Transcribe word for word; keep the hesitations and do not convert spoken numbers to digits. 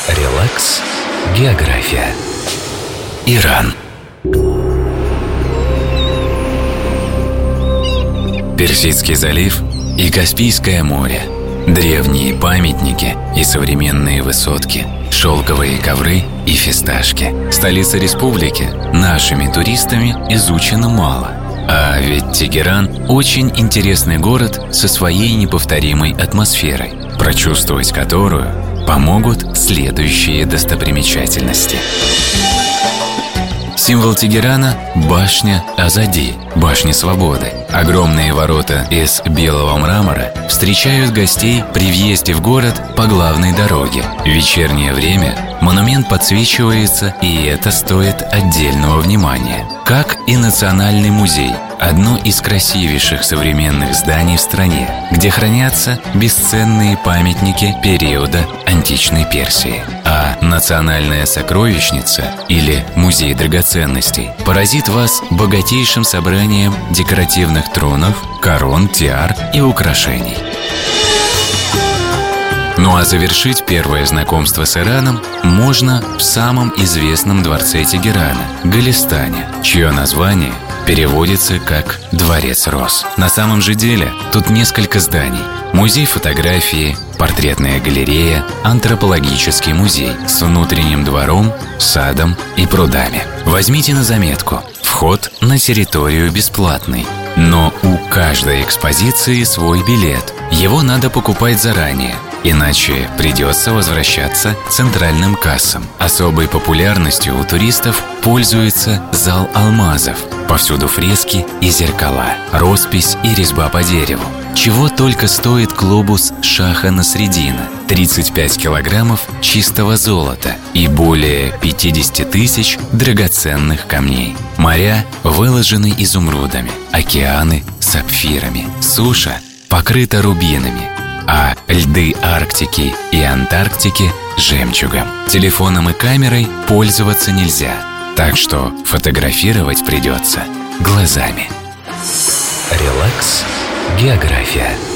Релакс. География. Иран. Персидский залив и Каспийское море. Древние памятники и современные высотки. Шелковые ковры и фисташки. Столица республики нашими туристами изучена мало. А ведь Тегеран – очень интересный город со своей неповторимой атмосферой, прочувствовать которую помогут следующие достопримечательности. Символ Тегерана – башня Азади, башня свободы. Огромные ворота из белого мрамора встречают гостей при въезде в город по главной дороге. В вечернее время монумент подсвечивается, и это стоит отдельного внимания. Как и Национальный музей – одно из красивейших современных зданий в стране, где хранятся бесценные памятники периода античной Персии. А Национальная сокровищница или Музей драгоценностей поразит вас богатейшим собранием декоративных тронов, корон, тиар и украшений. Ну а завершить первое знакомство с Ираном можно в самом известном дворце Тегерана – Голестане, чье название переводится как «Дворец роз». На самом же деле тут несколько зданий: музей фотографии, портретная галерея, антропологический музей с внутренним двором, садом и прудами. Возьмите на заметку: вход на территорию бесплатный, но у каждой экспозиции свой билет. Его надо покупать заранее, иначе придется возвращаться к центральным кассам. Особой популярностью у туристов пользуется зал алмазов. Повсюду фрески и зеркала, роспись и резьба по дереву. Чего только стоит глобус Шаха Насреддина – тридцать пять килограммов чистого золота и более пятьдесят тысяч драгоценных камней. Моря выложены изумрудами, океаны – сапфирами, суша покрыта рубинами, а льды Арктики и Антарктики – жемчугом. Телефоном и камерой пользоваться нельзя, так что фотографировать придется глазами. Релакс. География.